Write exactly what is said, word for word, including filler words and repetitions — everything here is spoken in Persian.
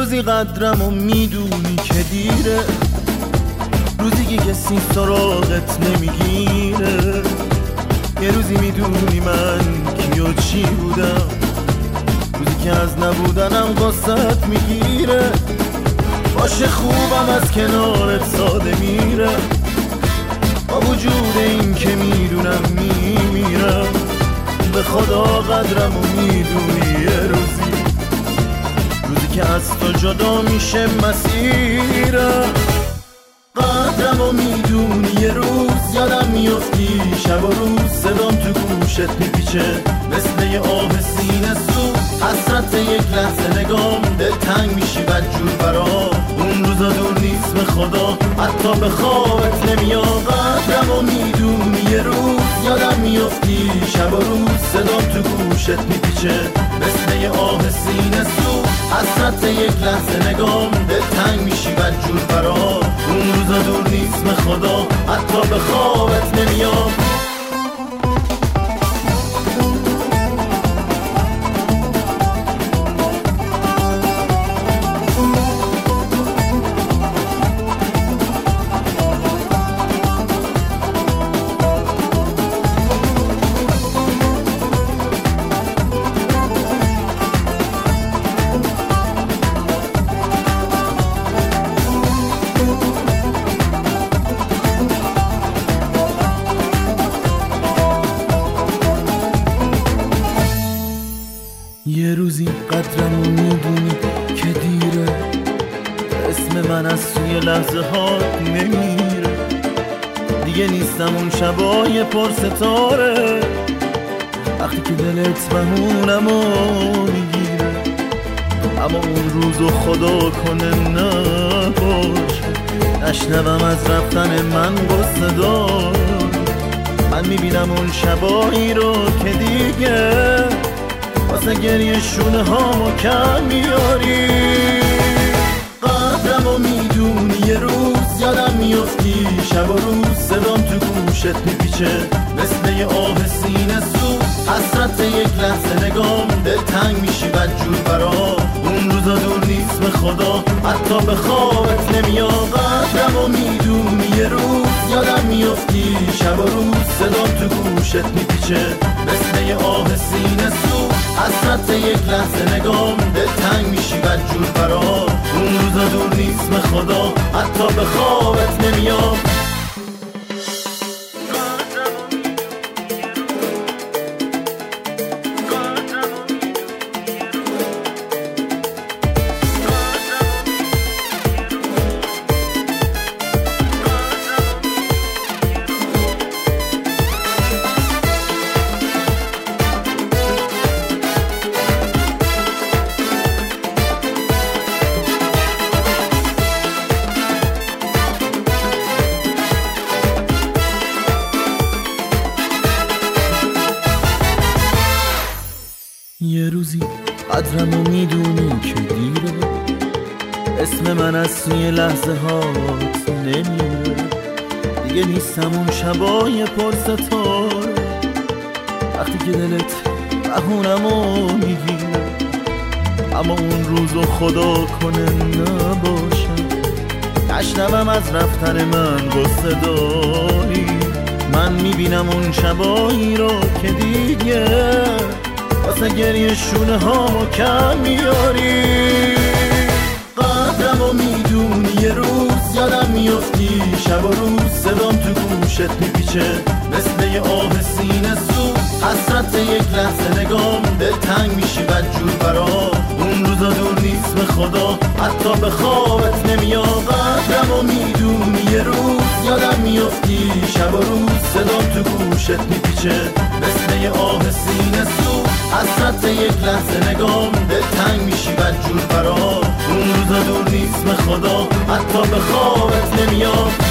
روزی قدرم و میدونی که دیره، روزی که کسی سراغت نمیگیره. یه روزی میدونی من کی و چی بودم، روزی که از نبودنم قصت میگیره. باشه خوبم از کنارت ساده میره، با وجود این که میدونم میمیرم. به خدا قدرم و میدونی یه روزی، روزی که از تو جدا میشه مسیرم. قدرم و میدونی یه روز یادم میفتی، شب و روز صدام تو گوشت میپیچه مثل یه آب سینه سو. حسرت یک لحظه نگام دل تنگ میشی بدجور برا، اون روزا دور نیست به خدا حتی به خوابت نمیاد. قدرم و میدونی یه روز یادم میفتی، شب و روز صدام تو گوشت میپیچه مثل یه آب سینه سو. حسرت یک لحظه نگام دل تنگ میشی بدجور برا، اون روزا دور نیست به خدا حتی به خوابت نمیاد. یه روزی قدرم رو میدونی که دیره، اسم من از توی لحظه ها نمیره. دیگه نیستم اون شبای پر ستاره، وقتی که دلت بهونم و میگیره. اما اون روزو خدا کنه نباشه، نشنوم از رفتن من قصه دار. من میبینم اون شبایی رو که دیگه واسه گریه شونه هامو کم میاری. قدرم و میدونی یه روز یادم میفتی، شب و روز صدام تو گوشت میپیچه مثل یه آب سینه سو. حسرت یک لحظه نگام دل تنگ میشی بدجور برا، اون روزا دور نیست به خدا حتی به خوابت نمیاد. قدرم و میدونی یه روز یادم میفتی، شب و روز صدام تو گوشت میپیچه مثل یه آب سینه سو. حسرت یک لحظه نگام دل تنگ میشی بدجور برا، اون روزا دور نیست به خدا حتی به خوابت نمیاد. یه روزی قدرمو میدونی که دیره، اسم من از توی لحظه هات نمیره. دیگه نیستم اون شبای پر ستاره، وقتی که دلت بهونمو میگیره. اما اون روزو خدا کنه نباشه، نشنوم از رفتن من قصه داری. من میبینم اون شبایی رو که دیگه واسه گریه شونه هامو کم میاری. قدرم و میدونی یه روز یادم میفتی، شب و روز صدام تو گوشت میپیچه مثل یه آب سینه سو. حسرت یک لحظه نگام دل تنگ میشی بدجور برا، اون روزا دور نیست به خدا حتی به خوابت نمیاد. قدرم و میدونی یه روز یادم میفتی، شب و روز صدام تو گوشت میپیچه مثل یه آب سینه سو. حسرت یک لحظه نگام دل تنگ میشی بدجور برا، اون روزا دور نیست به خدا حتی به خوابت نمیاد.